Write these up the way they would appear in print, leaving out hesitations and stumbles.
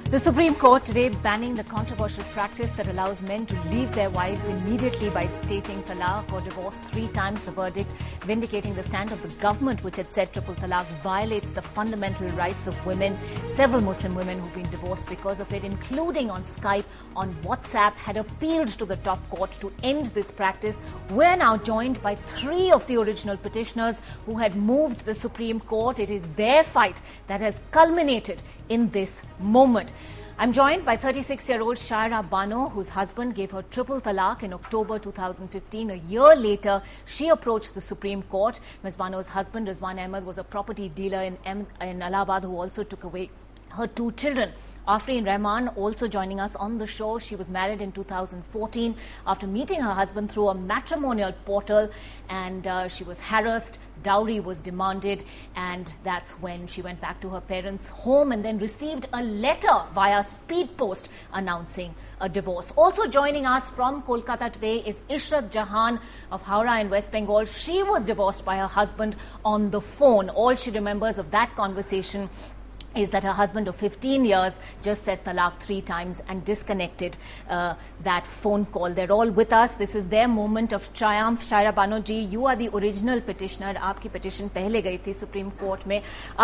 The Supreme Court today banning the controversial practice that allows men to leave their wives immediately by stating talaq or divorce 3 times. The verdict vindicating the stand of the government, which had said triple talaq violates the fundamental rights of women. Several Muslim women who've been divorced because of it, including on Skype, on WhatsApp, had appealed to the top court to end this practice. We're now joined by 3 of the original petitioners who had moved the Supreme Court. It is their fight that has culminated in this moment. I'm joined by 36-year-old Shaira Bano, whose husband gave her triple talaq in October 2015. A year later, she approached the Supreme Court. Ms. Bano's husband, Rizwan Ahmed, was a property dealer in Allahabad who also took away her 2 children. Afreen Rahman also joining us on the show. She was married in 2014 after meeting her husband through a matrimonial portal, and she was harassed. Dowry was demanded, and that's when she went back to her parents' home and then received a letter via speed post announcing a divorce. Also joining us from Kolkata today is Ishrat Jahan of Howrah in West Bengal. She was divorced by her husband on the phone. All she remembers of that conversation is that her husband of 15 years just said talaq 3 times and disconnected that phone call. They're all with us. This is their moment of triumph. Shaira Bano ji, you are the original petitioner. आपकी petition पहले गई थी supreme court में.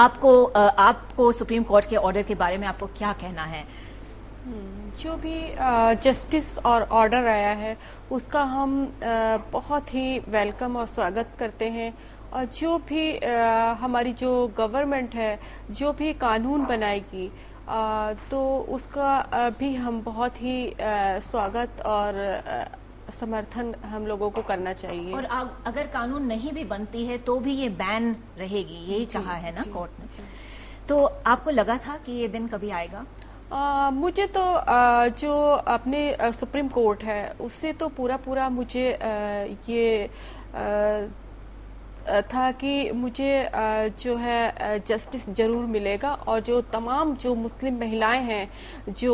आपको supreme court के order के बारे में आपको क्या कहना है? जो भी जस्टिस और ऑर्डर आया है उसका हम बहुत ही वेलकम और स्वागत करते हैं. और जो भी हमारी जो गवर्नमेंट है जो भी कानून बनाएगी तो उसका भी हम बहुत ही स्वागत और समर्थन हम लोगों को करना चाहिए. और अगर कानून नहीं भी बनती है तो भी ये बैन रहेगी, यही कहा है ना कोर्ट ने. तो आपको लगा था कि ये दिन कभी आएगा? मुझे तो जो अपने सुप्रीम कोर्ट है उससे तो पूरा मुझे ये था कि मुझे जो है जस्टिस जरूर मिलेगा. और जो तमाम जो मुस्लिम महिलाएं हैं जो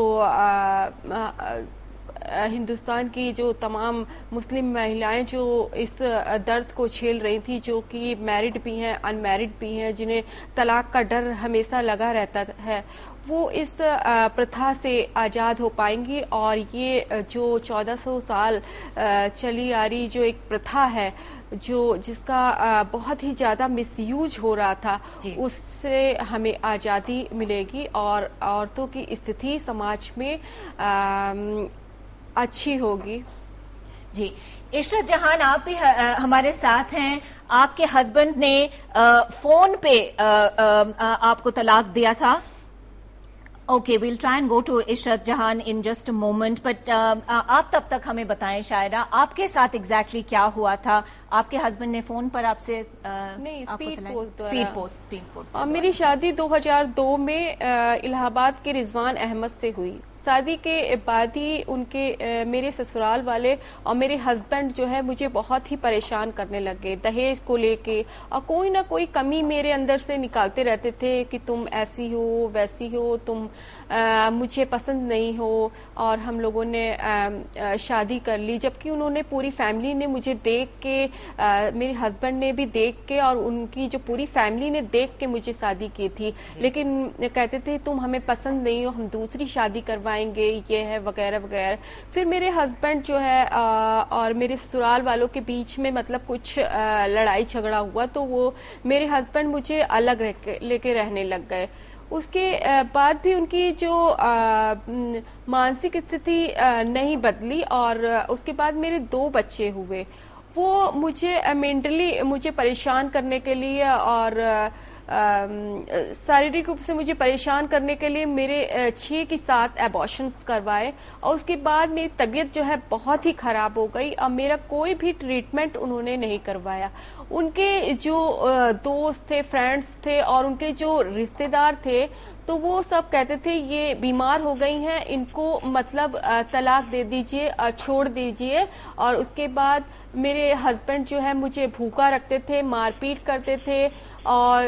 हिंदुस्तान की जो तमाम मुस्लिम महिलाएं जो इस दर्द को झेल रही थी, जो कि मैरिड भी हैं अनमैरिड भी हैं, जिन्हें तलाक का डर हमेशा लगा रहता है, वो इस प्रथा से आज़ाद हो पाएंगी. और ये जो 1400 साल चली आ रही जो एक प्रथा है जिसका बहुत ही ज्यादा मिसयूज हो रहा था, उससे हमें आज़ादी मिलेगी और औरतों की स्थिति समाज में अच्छी होगी. जी, इशरत जहान, आप भी हमारे साथ हैं. आपके हस्बैंड ने फोन पे आपको तलाक दिया था. Okay, we'll try and go to Ishrat Jahan in just a moment. But आप तब तक हमें बताएं शायरा, आपके साथ एग्जैक्टली क्या हुआ था? आपके हस्बैंड ने फोन पर आपसे नहीं, स्पीड पोस्ट. मेरी शादी 2002 में इलाहाबाद के रिजवान अहमद से हुई. शादी के बाद ही उनके मेरे ससुराल वाले और मेरे हस्बैंड जो है मुझे बहुत ही परेशान करने लगे दहेज को लेके, और कोई ना कोई कमी मेरे अंदर से निकालते रहते थे कि तुम ऐसी हो वैसी हो, तुम मुझे पसंद नहीं हो. और हम लोगों ने शादी कर ली, जबकि उन्होंने पूरी फैमिली ने मुझे देख के, मेरे हस्बैंड ने भी देख के और उनकी जो पूरी फैमिली ने देख के मुझे शादी की थी. लेकिन कहते थे तुम हमें पसंद नहीं हो, हम दूसरी शादी करवाएंगे, ये है वगैरह वगैरह. फिर मेरे हस्बैंड जो है और मेरे ससुराल वालों के बीच में मतलब कुछ लड़ाई झगड़ा हुआ, तो वो मेरे हस्बैंड मुझे अलग लेके रहने लग गए. उसके बाद भी उनकी जो मानसिक स्थिति नहीं बदली, और उसके बाद मेरे 2 बच्चे हुए. वो मुझे मेंटली मुझे परेशान करने के लिए और शारीरिक रूप से मुझे परेशान करने के लिए मेरे 6 की 7 एबॉर्शंस करवाए. और उसके बाद मेरी तबीयत जो है बहुत ही खराब हो गई और मेरा कोई भी ट्रीटमेंट उन्होंने नहीं करवाया. उनके जो दोस्त थे, फ्रेंड्स थे और उनके जो रिश्तेदार थे, तो वो सब कहते थे ये बीमार हो गई हैं, इनको मतलब तलाक दे दीजिए, छोड़ दीजिए. और उसके बाद मेरे हस्बैंड जो है मुझे भूखा रखते थे, मारपीट करते थे. और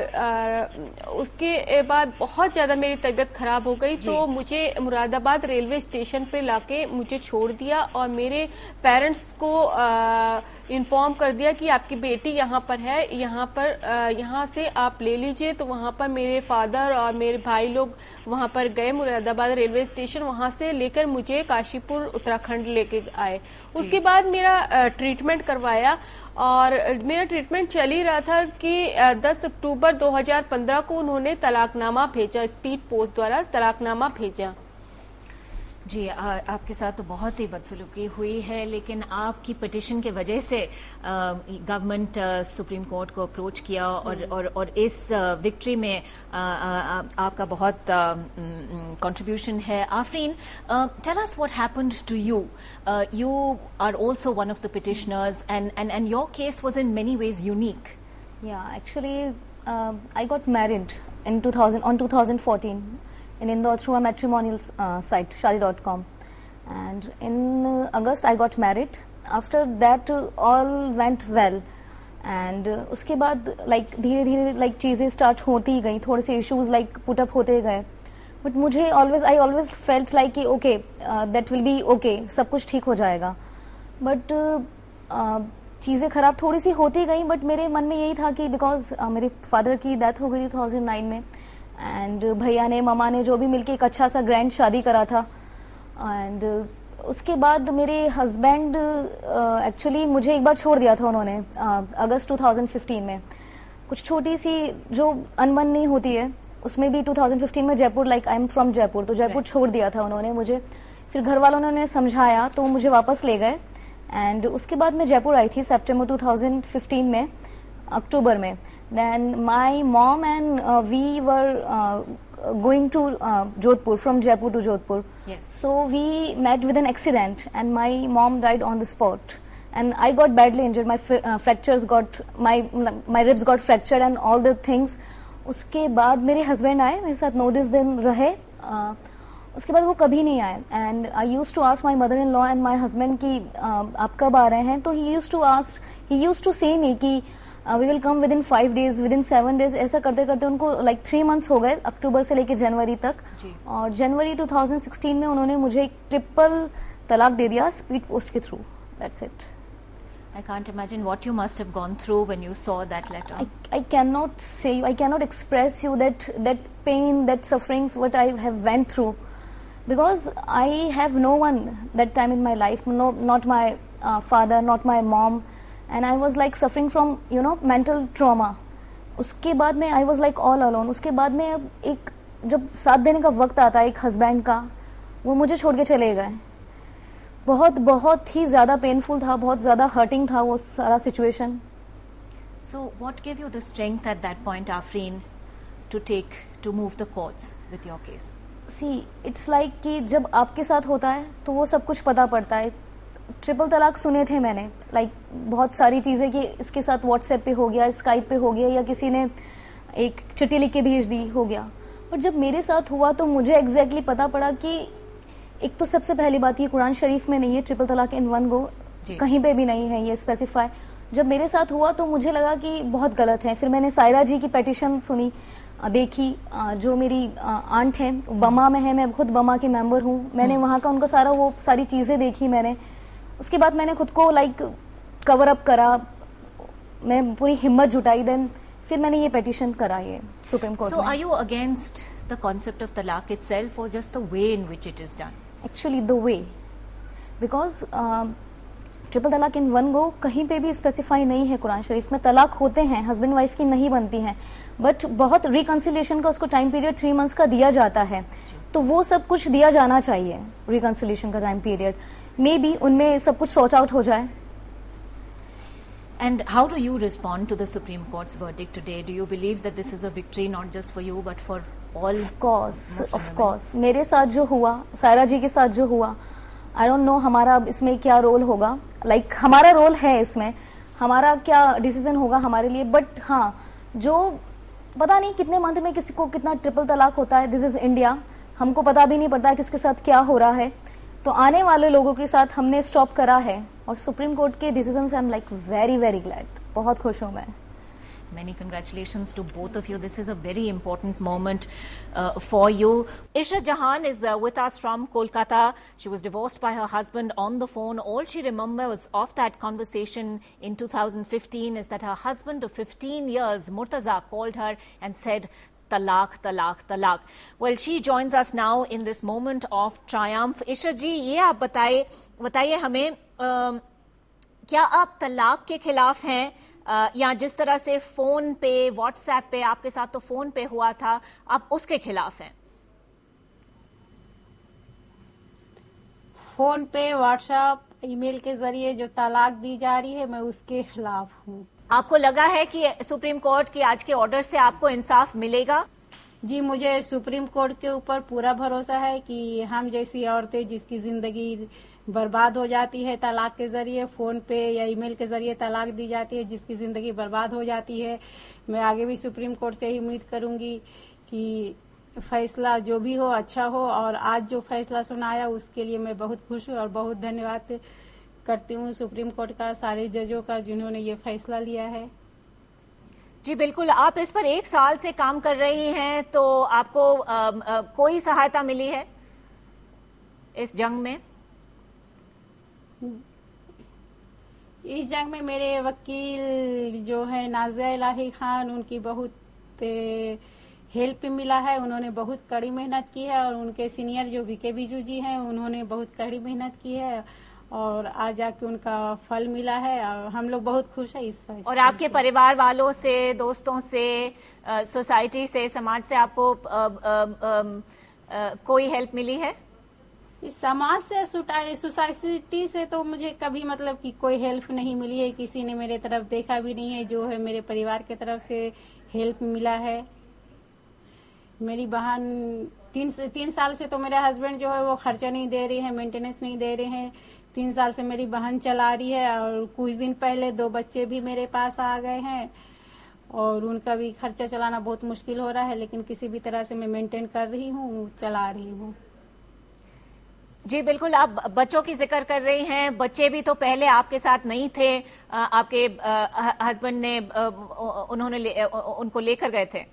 उसके बाद बहुत ज्यादा मेरी तबीयत खराब हो गई, तो मुझे मुरादाबाद रेलवे स्टेशन पे लाके मुझे छोड़ दिया और मेरे पेरेंट्स को इन्फॉर्म कर दिया कि आपकी बेटी यहाँ पर है, यहाँ से आप ले लीजिए. तो वहाँ पर मेरे फादर और मेरे भाई भाई लोग वहां पर गए मुरादाबाद रेलवे स्टेशन, वहां से लेकर मुझे काशीपुर उत्तराखंड लेके आए। उसके बाद मेरा ट्रीटमेंट करवाया और मेरा ट्रीटमेंट चल ही रहा था कि 10 अक्टूबर 2015 को उन्होंने तलाकनामा भेजा, स्पीड पोस्ट द्वारा तलाकनामा भेजा। जी, आपके साथ तो बहुत ही बदसलूकी हुई है, लेकिन आपकी पिटिशन के वजह से गवर्नमेंट सुप्रीम कोर्ट को अप्रोच किया और इस विक्ट्री में आपका बहुत कंट्रीब्यूशन है। Afreen, tell us what happened to you. You are also one of the petitioners and your case was in many ways unique. Yeah, actually I got married in 2014 in Indore through a matrimonial site, Shaadi.com, and in August I got married. After that all went well, and उसके बाद like धीरे धीरे like चीजें start होती गई, थोड़े से issues like put up होते गए, बट मुझे I always felt like कि okay, that will be okay, सब कुछ ठीक हो जाएगा, बट चीजें खराब थोड़ी सी होती गई। बट मेरे मन में यही था कि बिकॉज मेरे फादर की डेथ हो गई 2009 में, एंड भैया ने ममा ने जो भी मिलके एक अच्छा सा ग्रैंड शादी करा था, एंड उसके बाद मेरे हस्बैंड एक्चुअली मुझे एक बार छोड़ दिया था उन्होंने अगस्त 2015 में। कुछ छोटी सी जो अनबन नहीं होती है उसमें भी 2015 में Jaipur, like I am from Jaipur, तो जयपुर छोड़ दिया था उन्होंने मुझे। फिर घर वालों ने समझाया तो मुझे वापस ले गए, एंड उसके बाद मैं जयपुर आई थी सितंबर 2015 में, अक्टूबर में। Then my mom and we were going to Jodhpur, from Jaipur to Jodhpur. Yes. So we met with an accident and my mom died on the spot. And I got badly injured. My fractures got, my ribs got fractured and all the things. उसके बाद मेरे husband आए, मेरे साथ 9-10 दिन रहे। उसके बाद वो कभी नहीं आए, and I use to ask my mother in law and my husband कि आप कब आ रहे हैं, तो ही यूज टू से मी कि we will come within 5 days, within 7 days। ऐसा करते करते उनको लाइक 3 months हो गए, अक्टूबर से लेकर जनवरी तक। और जनवरी 2016 में उन्होंने मुझे एक ट्रिपल तलाक दे दिया स्पीड पोस्ट के through. That's it. I can't imagine what you must have gone through when you saw that letter. I cannot say, I cannot express you that pain, that sufferings, what I have went through, because I have no one that time in my life, no, not my father, not my mom, and I was like suffering from mental trauma. उसके बाद में I was like all alone. उसके बाद में एक जब साथ देने का वक्त आता है एक हस्बैंड का, वो मुझे छोड़ के चले गए। बहुत ही ज्यादा पेनफुल था, बहुत ज्यादा हर्टिंग था वो सारा situation. So what gave you the strength at that point, Afreen, to move the courts with your case? See, it's like कि जब आपके साथ होता है तो वो सब कुछ पता पड़ता है। ट्रिपल तलाक सुने थे मैंने, लाइक बहुत सारी चीजें कि इसके साथ व्हाट्सएप पे हो गया, स्काइप पे हो गया, या किसी ने एक चिट्ठी लिख के भेज दी, हो गया। और जब मेरे साथ हुआ तो मुझे एग्जैक्टली पता पड़ा कि एक तो सबसे पहली बात ये कुरान शरीफ में नहीं है ट्रिपल तलाक इन वन गो, कहीं पे भी नहीं है ये स्पेसिफाई। जब मेरे साथ हुआ तो मुझे लगा कि बहुत गलत है। फिर मैंने सायरा जी की पेटिशन सुनी, देखी, जो मेरी आंट है बमा में है, मैं खुद बमा की मेंबर हूँ, मैंने वहाँ का उनका सारा वो सारी चीजें देखी मैंने। उसके बाद मैंने खुद को लाइक कवर अप करा, मैं पूरी हिम्मत जुटाई, देन फिर मैंने ये पेटिशन करा ये सुप्रीम कोर्ट में। So are you against the concept of talaq itself or just the way in which it is done? Actually the way, because triple तलाक इन वन गो कहीं पे भी स्पेसिफाई नहीं है कुरान शरीफ में। तलाक होते हैं, हस्बैंड वाइफ की नहीं बनती हैं, बट बहुत रिकंसिलिएशन का उसको टाइम पीरियड 3 months का दिया जाता है, तो वो सब कुछ दिया जाना चाहिए। रिकंसिलिएशन का टाइम पीरियड मे बी उनमें सब कुछ सॉर्ट आउट हो जाए। And how do you respond to the Supreme Court's verdict today? Do you believe that this is a victory not just for you but for all? Of course. मेरे साथ जो हुआ, सायरा जी के साथ जो हुआ, I don't know हमारा इसमें क्या रोल होगा, लाइक हमारा रोल है इसमें, हमारा क्या डिसीजन होगा हमारे लिए, बट हाँ, जो पता नहीं कितने मंथ में किसी को कितना ट्रिपल तलाक होता है। दिस इज इंडिया, हमको पता भी नहीं पड़ता है किसके साथ क्या हो रहा है, तो आने वाले लोगों के साथ हमने स्टॉप करा है। और सुप्रीम कोर्ट के डिसीजन से I am like very very glad, बहुत खुश हूँ मैं। Many congratulations to both of you. This is a very important moment for you. Isha Jahan is with us from Kolkata. She was divorced by her husband on the phone. All she remembers of that conversation in 2015 is that her husband of 15 years, Murtaza, called her and said, तलाक तलाक तलाक. Well, she joins us now in this moment of triumph. इशा जी, ये आप बताइए हमें, क्या आप तलाक के खिलाफ हैं, या जिस तरह से फोन पे, व्हाट्सएप पे, आपके साथ तो फोन पे हुआ था, आप उसके खिलाफ हैं? फोन पे, व्हाट्सएप, ईमेल के जरिए जो तलाक दी जा रही है, मैं उसके खिलाफ हूँ. आपको लगा है कि सुप्रीम कोर्ट के आज के ऑर्डर से आपको इंसाफ मिलेगा? जी, मुझे सुप्रीम कोर्ट के ऊपर पूरा भरोसा है कि हम जैसी औरतें जिसकी जिंदगी बर्बाद हो जाती है तलाक के जरिए, फोन पे या ईमेल के जरिए तलाक दी जाती है, जिसकी जिंदगी बर्बाद हो जाती है, मैं आगे भी सुप्रीम कोर्ट से ही उम्मीद करूंगी कि फैसला जो भी हो अच्छा हो. और आज जो फैसला सुनाया उसके लिए मैं बहुत खुश हूँ और बहुत धन्यवाद करती हूँ सुप्रीम कोर्ट का, सारे जजों का, जिन्होंने ये फैसला लिया है. जी बिल्कुल, आप इस पर 1 साल से काम कर रही हैं, तो आपको कोई सहायता मिली है इस जंग में? इस जंग में मेरे वकील जो है नाजिया इलाही खान, उनकी बहुत हेल्प मिला है. उन्होंने बहुत कड़ी मेहनत की है और उनके सीनियर जो वीके बिजू जी हैं, उन्होंने बहुत कड़ी मेहनत की है और आज जाके उनका फल मिला है. हम लोग बहुत खुश हैं इस फैसले से. और आपके परिवार वालों से, दोस्तों से, सोसाइटी से, समाज से आपको कोई हेल्प मिली है? इस समाज से, सोसाइटी से तो मुझे कभी मतलब कि कोई हेल्प नहीं मिली है. किसी ने मेरे तरफ देखा भी नहीं है. जो है मेरे परिवार के तरफ से हेल्प मिला है. मेरी बहन 3 साल से तो मेरे हस्बैंड जो है वो खर्चा नहीं दे रही है, मेंटेनेंस नहीं दे रहे हैं. 3 साल से मेरी बहन चला रही है और कुछ दिन पहले 2 बच्चे भी मेरे पास आ गए हैं और उनका भी खर्चा चलाना बहुत मुश्किल हो रहा है, लेकिन किसी भी तरह से मैं मेंटेन कर रही हूँ, चला रही हूँ. जी बिल्कुल, आप बच्चों की जिक्र कर रही हैं. बच्चे भी तो पहले आपके साथ नहीं थे, आपके हस्बैंड ने उनको लेकर गए थे?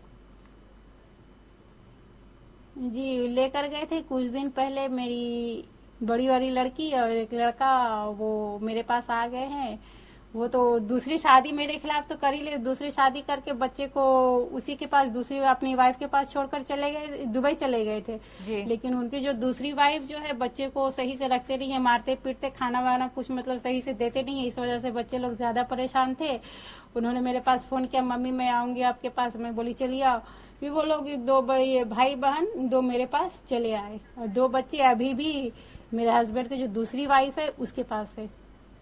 जी, लेकर गए थे. कुछ दिन पहले मेरी बड़ी वाली लड़की और एक लड़का वो मेरे पास आ गए हैं. वो तो दूसरी शादी मेरे खिलाफ तो कर ही ले, दूसरी शादी करके बच्चे को उसी के पास, दूसरी अपनी वाइफ के पास छोड़कर चले गए, दुबई चले गए थे. लेकिन उनकी जो दूसरी वाइफ जो है बच्चे को सही से रखते नहीं है, मारते पीटते, खाना वाना कुछ मतलब सही से देते नहीं है. इस वजह से बच्चे लोग ज्यादा परेशान थे. उन्होंने मेरे पास फोन किया, मम्मी मैं आऊंगी आपके पास. मैं बोली चलिए आओ. फिर वो लोग 2 भाई बहन 2 मेरे पास चले आए और 2 बच्चे अभी भी मेरे हस्बैंड की जो दूसरी वाइफ है उसके पास है.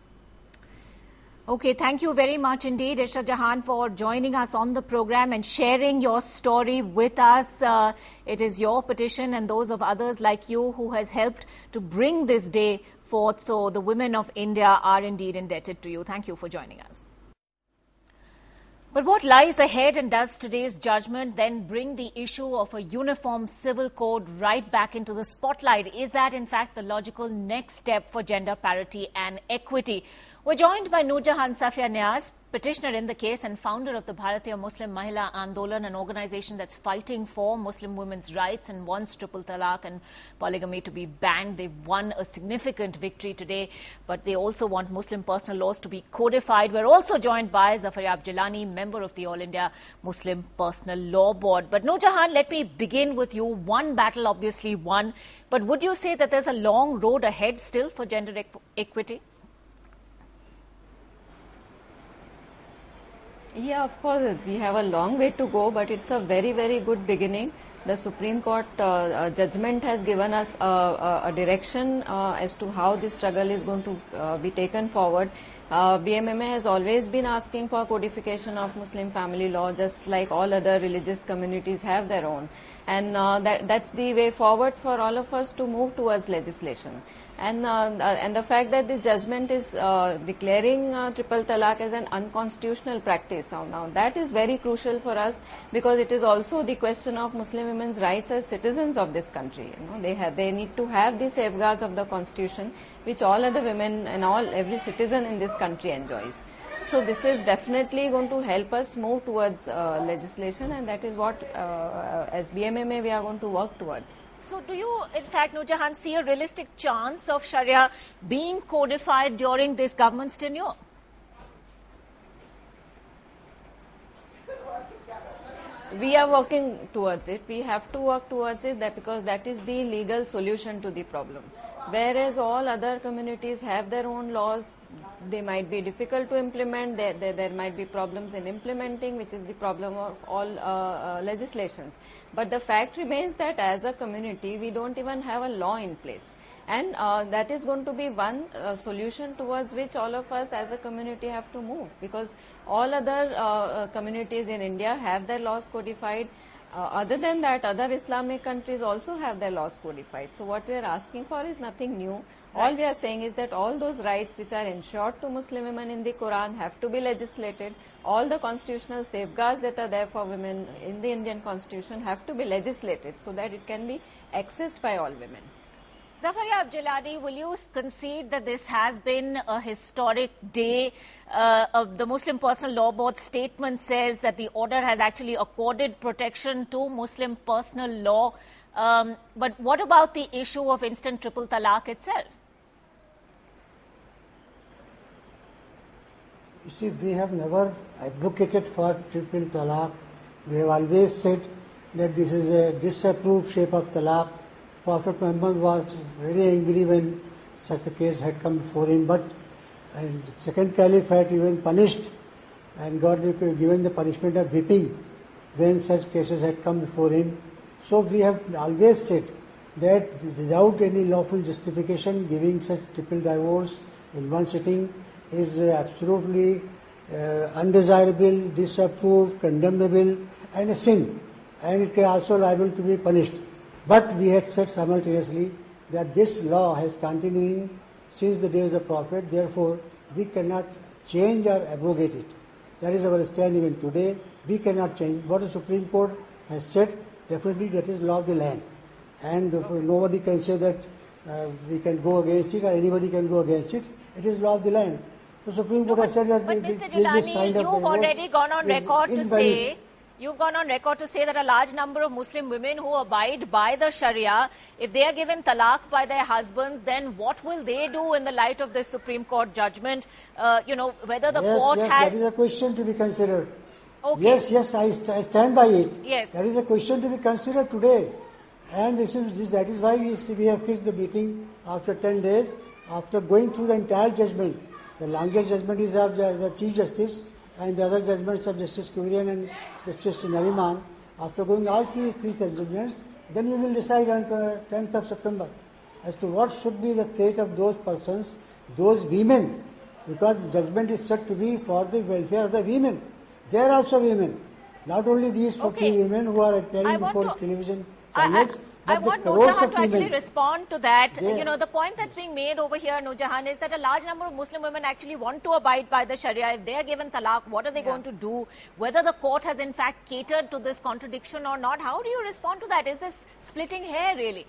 Okay, thank you very much indeed, Isha Jahan, for joining us on the program and sharing your story with us. It is your petition and those of others like you who has helped to bring this day forth. So the women of India are indeed indebted to you. Thank you for joining us. But what lies ahead, and does today's judgment then bring the issue of a uniform civil code right back into the spotlight? Is that in fact the logical next step for gender parity and equity? We're joined by Noor Jahan Safia Niaz, petitioner in the case and founder of the Bharatiya Muslim Mahila Andolan, an organization that's fighting for Muslim women's rights and wants triple talaq and polygamy to be banned. They've won a significant victory today, but they also want Muslim personal laws to be codified. We're also joined by Zafaryab Jilani, member of the All India Muslim Personal Law Board. But Noor Jahan, let me begin with you. One battle obviously won, but would you say that there's a long road ahead still for gender equity? Yeah, of course, we have a long way to go, but it's a very, very good beginning. The Supreme Court judgment has given us a direction as to how this struggle is going to be taken forward. BMMA has always been asking for codification of Muslim family law, just like all other religious communities have their own. And that's the way forward for all of us to move towards legislation. And the fact that this judgment is declaring triple talaq as an unconstitutional practice now, that is very crucial for us, because it is also the question of Muslim women's rights as citizens of this country. You know, they need to have the safeguards of the constitution, which all other women and every citizen in this country enjoys. So this is definitely going to help us move towards legislation, and that is what as BMMA we are going to work towards. So do you, in fact, Noor Jahan, see a realistic chance of Sharia being codified during this government's tenure? We are working towards it. We have to work towards it because that is the legal solution to the problem. Whereas all other communities have their own laws, they might be difficult to implement, there might be problems in implementing, which is the problem of all legislations. But the fact remains that as a community, we don't even have a law in place. And that is going to be one solution towards which all of us as a community have to move, because all other communities in India have their laws codified. Other than that, other Islamic countries also have their laws codified. So what we are asking for is nothing new. All we are saying is that all those rights which are ensured to Muslim women in the Quran have to be legislated. All the constitutional safeguards that are there for women in the Indian constitution have to be legislated so that it can be accessed by all women. Zakaria Abjilani, will you concede that this has been a historic day? The Muslim Personal Law Board statement says that the order has actually accorded protection to Muslim personal law. But what about the issue of instant triple talaq itself? You see, we have never advocated for triple talaq. We have always said that this is a disapproved shape of talaq. Prophet Muhammad was very angry when such a case had come before him, but the second caliph had even punished and given the punishment of whipping when such cases had come before him. So we have always said that without any lawful justification, giving such triple divorce in one sitting is absolutely undesirable, disapproved, condemnable, and a sin, and it is also liable to be punished. But we had said simultaneously that this law has continuing since the days of Prophet, therefore we cannot change or abrogate it. That is our stand even today. We cannot change. What the Supreme Court has said, definitely that is law of the land. And nobody can say that we can go against it or anybody can go against it. It is law of the land. The Supreme Court has said that But Mr. Jilani, you've already gone on record to say... You've gone on record to say that a large number of Muslim women who abide by the Sharia, if they are given talaq by their husbands, then what will they do in the light of this Supreme Court judgment? Whether the court has... That is a question to be considered. Okay. Yes, I stand by it. Yes. That is a question to be considered today. And that is why we have fixed the meeting after 10 days, after going through the entire judgment. The longest judgment is of the Chief Justice, and the other judgments of Justice Kurian and Justice Nariman. After going all three judgments, then we will decide on 10th of September as to what should be the fate of those persons, those women, because the judgment is said to be for the welfare of the women. They are also women, not only these few women who are appearing before television channels. I want Noor Jahan to actually respond to that. The point that's being made over here, Noor Jahan, is that a large number of Muslim women actually want to abide by the Sharia. If they are given talaq, what are they going to do? Whether the court has in fact catered to this contradiction or not, how do you respond to that? Is this splitting hair really?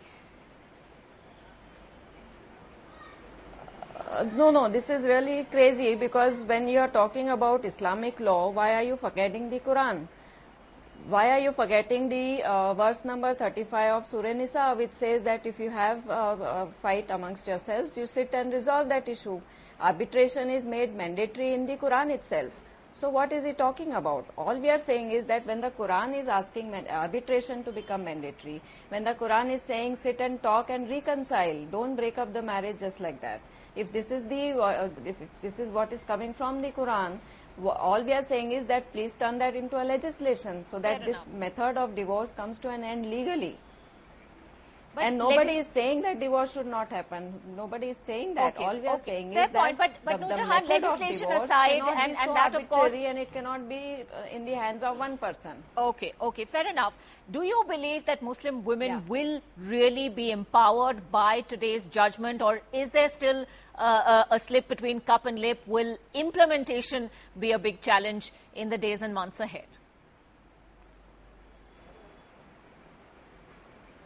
No, this is really crazy, because when you are talking about Islamic law, why are you forgetting the Quran? Why are you forgetting the verse number 35 of Surah Nisa, which says that if you have a fight amongst yourselves, you sit and resolve that issue. Arbitration is made mandatory in the Quran itself. So what is he talking about? All we are saying is that when the Quran is asking arbitration to become mandatory, when the Quran is saying sit and talk and reconcile, don't break up the marriage just like that. If this is if this is what is coming from the Quran, all we are saying is that please turn that into a legislation so that this method of divorce comes to an end legally. But and nobody is saying that divorce should not happen. Nobody is saying that. All we are saying is that but Noor Jahan, legislation aside, and that of course, and it cannot be in the hands of one person. Okay, fair enough. Do you believe that Muslim women will really be empowered by today's judgment, or is there still a slip between cup and lip? Will implementation be a big challenge in the days and months ahead?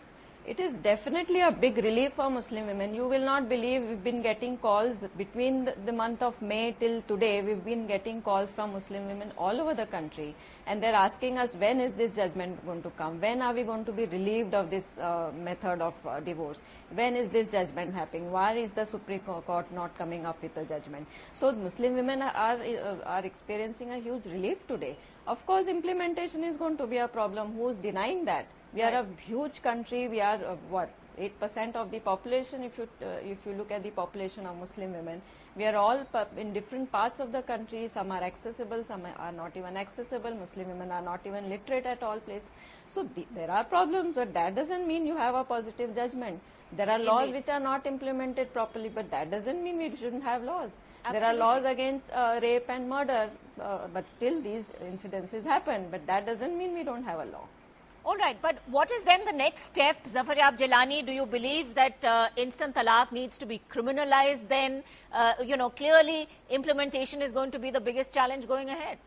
It is definitely a big relief for Muslim women. You will not believe we've been getting calls between the month of May till today. We've been getting calls from Muslim women all over the country, and they're asking us, when is this judgment going to come? When are we going to be relieved of this method of divorce? When is this judgment happening? Why is the Supreme Court not coming up with a judgment? So Muslim women are experiencing a huge relief today. Of course, implementation is going to be a problem. Who is denying that? We are a huge country. We are 8% of the population. If you look at the population of Muslim women, we are all in different parts of the country. Some are accessible, some are not even accessible. Muslim women are not even literate at all places. So there are problems, but that doesn't mean you have a positive judgment. There are laws which are not implemented properly, but that doesn't mean we shouldn't have laws. Absolutely. There are laws against rape and murder, but still these incidences happen. But that doesn't mean we don't have a law. All right, but what is then the next step? Zafar-Yab Jilani, do you believe that instant talaq needs to be criminalized then? Clearly implementation is going to be the biggest challenge going ahead.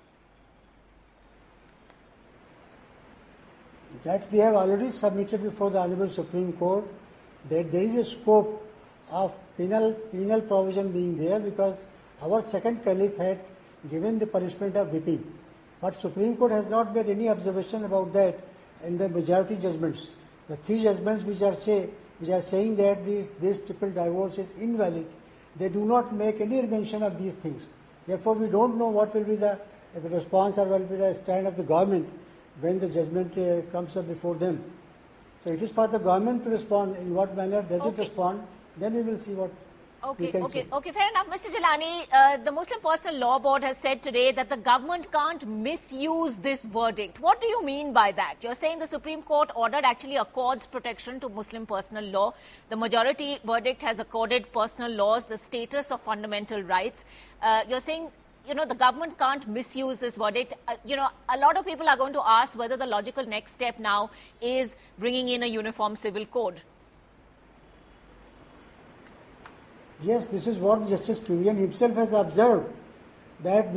That we have already submitted before the Honorable Supreme Court, that there is a scope of penal provision being there, because our second caliph had given the punishment of whipping. But Supreme Court has not made any observation about that in the majority judgments. The three judgments which are saying that this triple divorce is invalid, they do not make any mention of these things. Therefore, we don't know what will be the response or what will be the stand of the government when the judgment comes up before them. So it is for the government to respond. In what manner does it respond? Then we will see what we can say. Okay, fair enough. Mr. Jilani, the Muslim Personal Law Board has said today that the government can't misuse this verdict. What do you mean by that? You're saying the Supreme Court order actually accords protection to Muslim personal law. The majority verdict has accorded personal laws the status of fundamental rights. You're saying, the government can't misuse this verdict. A lot of people are going to ask whether the logical next step now is bringing in a uniform civil code. Yes, this is what Justice Kurian himself has observed, that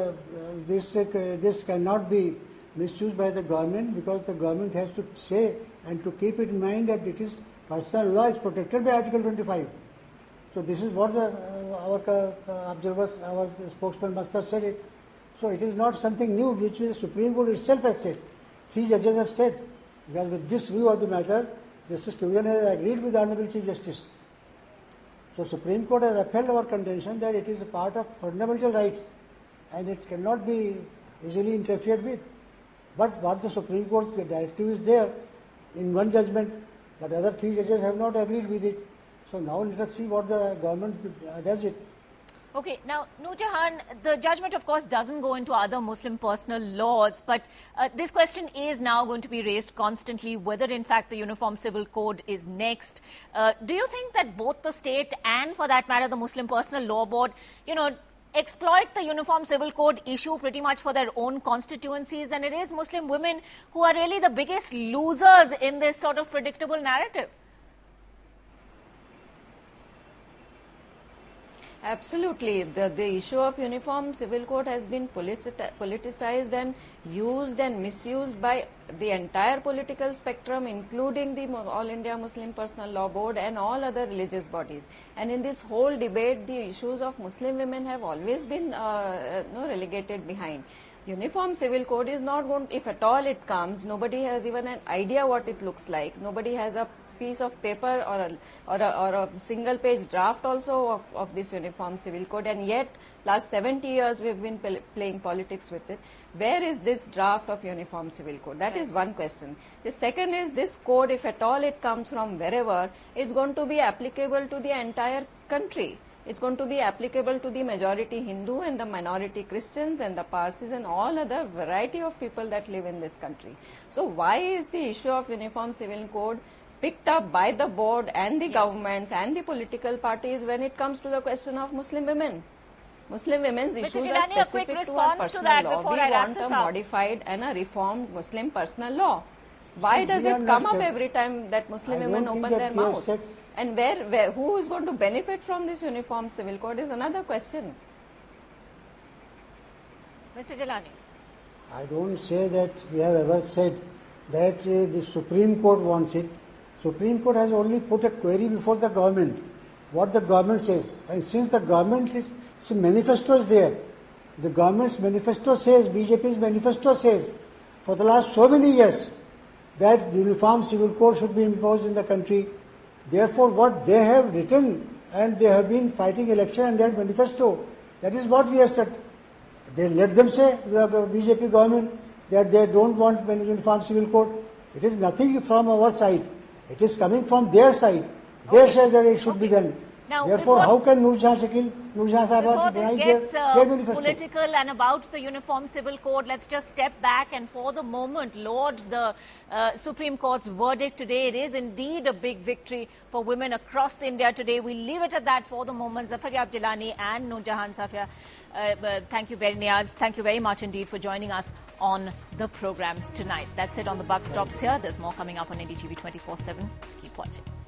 this cannot be misused by the government, because the government has to say and to keep it in mind that it is personal law is protected by Article 25. So this is what our observers, our spokesman must have said it. So it is not something new which the Supreme Court itself has said. Three judges have said, because with this view of the matter, Justice Kurian has agreed with the Honorable Chief Justice. So Supreme Court has upheld our contention that it is a part of fundamental rights and it cannot be easily interfered with. But what the Supreme Court's directive is there in one judgment, but other three judges have not agreed with it. So now let us see what the government does it. Okay, now, Noor Jahan, the judgment, of course, doesn't go into other Muslim personal laws, but this question is now going to be raised constantly, whether, in fact, the Uniform Civil Code is next. Do you think that both the state and, for that matter, the Muslim Personal Law Board, exploit the Uniform Civil Code issue pretty much for their own constituencies, and it is Muslim women who are really the biggest losers in this sort of predictable narrative? Absolutely. The issue of Uniform Civil Code has been politicized and used and misused by the entire political spectrum, including the All India Muslim Personal Law Board and all other religious bodies. And in this whole debate, the issues of Muslim women have always been relegated behind. Uniform Civil Code is not going, if at all it comes, nobody has even an idea what it looks like. Nobody has a piece of paper or a single page draft also of this Uniform Civil Code, and yet last 70 years we've been playing politics with it. Where is this draft of Uniform Civil Code? That is one question. The second is, this code, if at all it comes from wherever, it's going to be applicable to the entire country. It's going to be applicable to the majority Hindu and the minority Christians and the Parsis and all other variety of people that live in this country. So why is the issue of Uniform Civil Code picked up by the board and the governments and the political parties when it comes to the question of Muslim women? Muslim women's issues are specific to our personal law. We want a modified and a reformed Muslim personal law. Why does it come up every time that Muslim women open their mouth? And who is going to benefit from this Uniform Civil Code is another question. Mr. Jilani. I don't say that we have ever said that the Supreme Court wants it. Supreme Court has only put a query before the government, what the government says. And since the government is, manifesto is there, the government's manifesto says, BJP's manifesto says, for the last so many years, that uniform civil code should be imposed in the country. Therefore, what they have written, and they have been fighting election and that manifesto, that is what we have said. They let them say, the BJP government, that they don't want uniform civil code. It is nothing from our side. It is coming from their side. They say that it should be done. Now, therefore, how can Noor Jahan before this gets political and about the Uniform Civil Code, let's just step back and for the moment laud the Supreme Court's verdict today. It is indeed a big victory for women across India today. We leave it at that for the moment. Zafar Yab Jilani and Noor Jahan Safia, thank you very much indeed for joining us on the program tonight. That's it on The Buck Stops Here. There's more coming up on NDTV 24/7. Keep watching.